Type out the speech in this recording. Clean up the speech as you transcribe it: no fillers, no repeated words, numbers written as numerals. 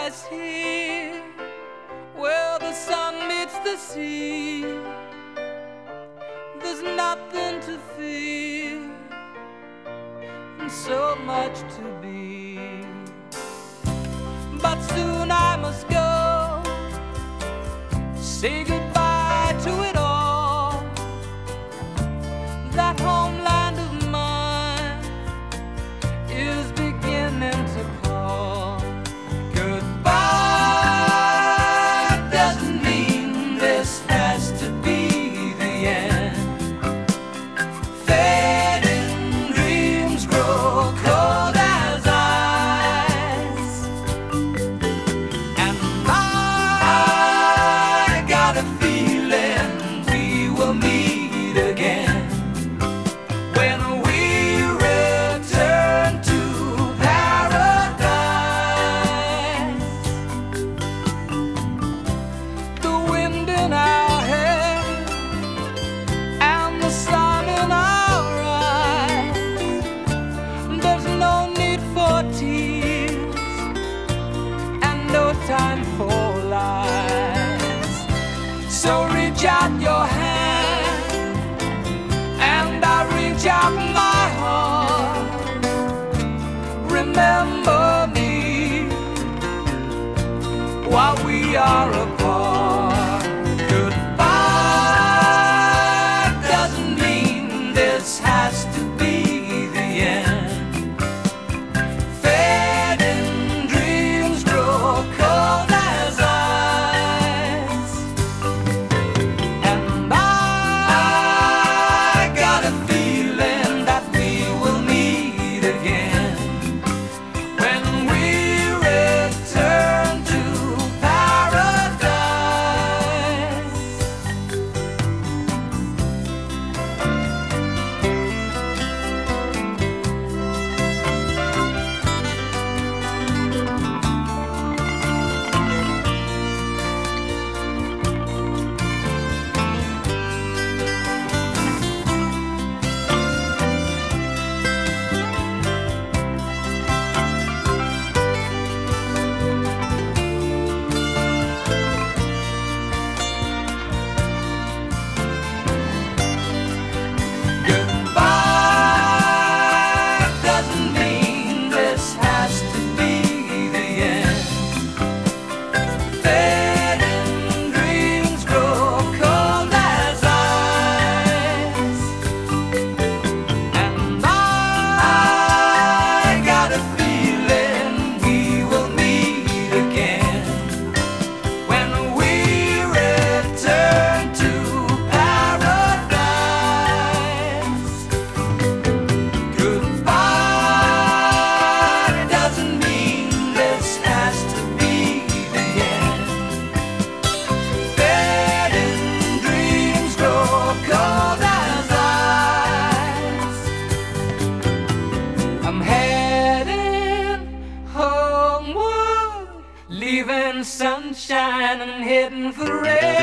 paradise here, where the sun meets the sea. There's nothing to fear and so much to be. But soon I must go, say goodbye to it all. That homeland of mine is beginning to call. Goodbye doesn't mean this has to be the end. Fading dreams grow cold as ice, and I got a feeling we will meet again when we return to paradise. The wind in our hair and the sun in our eyes. There's no need for tears and no time for lies. So reach out your hand and I reach out my heart. Remember me while we are apart. Goodbye doesn't mean this has to be the end. Fading dreams grow cold as ice, and I got a feeling that we will meet again when we return to paradise. Goodbye doesn't mean this has to be the end. Fading dreams grow cold as ice, and I got a feeling we will meet again when we return to paradise. Goodbye doesn't mean this has to be the end. Fading dreams grow cold as ice. I'm heading homeward, leaving sunshine and heading for rain.